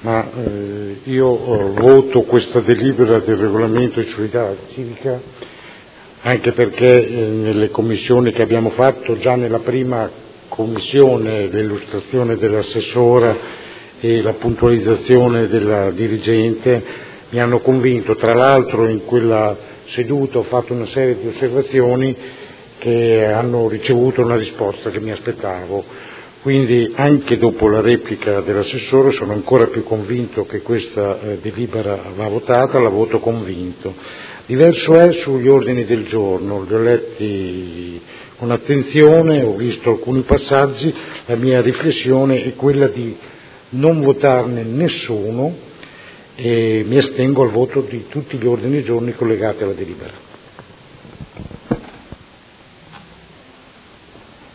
io voto questa delibera del regolamento di solidarietà civica anche perché nelle commissioni che abbiamo fatto, già nella prima commissione, l'illustrazione dell'assessora e la puntualizzazione della dirigente mi hanno convinto. Tra l'altro in quella seduta ho fatto una serie di osservazioni che hanno ricevuto una risposta che mi aspettavo. Quindi anche dopo la replica dell'assessore sono ancora più convinto che questa delibera va votata, la voto convinto. Diverso è sugli ordini del giorno, li ho letti con attenzione, ho visto alcuni passaggi, la mia riflessione è quella di non votarne nessuno e mi astengo al voto di tutti gli ordini del giorno collegati alla delibera.